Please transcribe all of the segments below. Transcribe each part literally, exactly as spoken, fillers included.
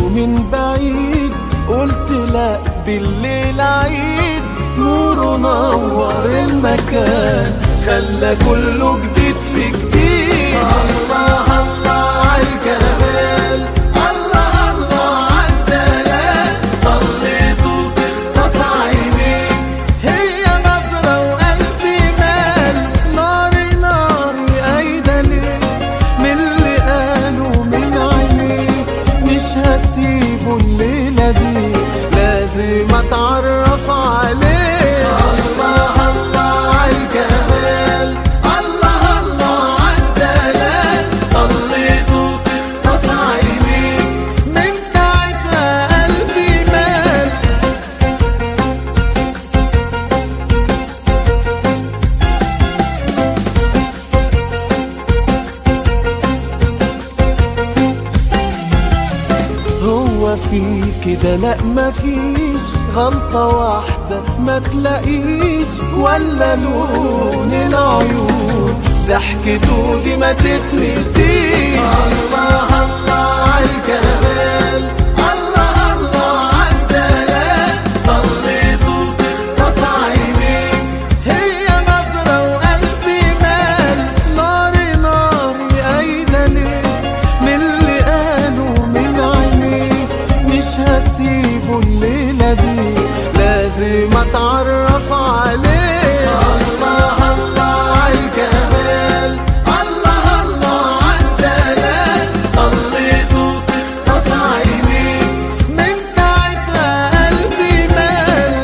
من بعيد، قلت لا بالليل عيد، نور نور المكان خلى كله جديد في جديد. الله الله عالجمال، الله الله عالدلال، طليت وتخطف عينيك هي نظرة وقلبي مال. ناري ناري قايدة ليه من اللي قالوا من عينيك، مش هسيبه الليلة دي لازم اتعرف عليه. الله الله عالجمال، الله الله عالدلال، طليت وتخطف عينيك من ساعتها قلبي مال. هو في كده لا مفيش غلطة واحدة ما تلاقيش، ولا لون العيون ضحكته دي ما تتنسيش. الله الله عالجمال، الله الله عالدلال، طليت وتخطف عينيك هي نظرة وقلبي مال. ناري ناري قايدة ليه من اللي قالوا من عينيك، مش هسيبه الليلة دي لازم اتعرف عليه. الله الله عالجمال، الله الله عالدلال، طليت وتخطف عينيك من ساعتها قلبي مال.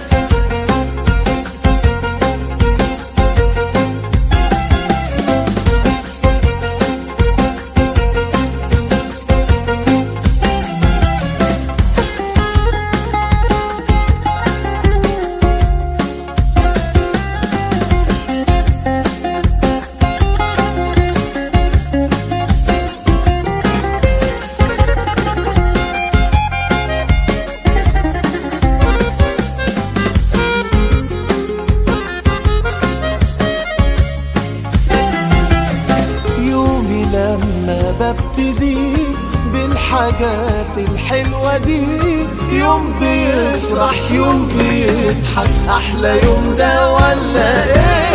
لما ببتدي بالحاجات الحلوة دي، يوم بيفرح يوم بيضحك، أحلى يوم ده ولا إيه؟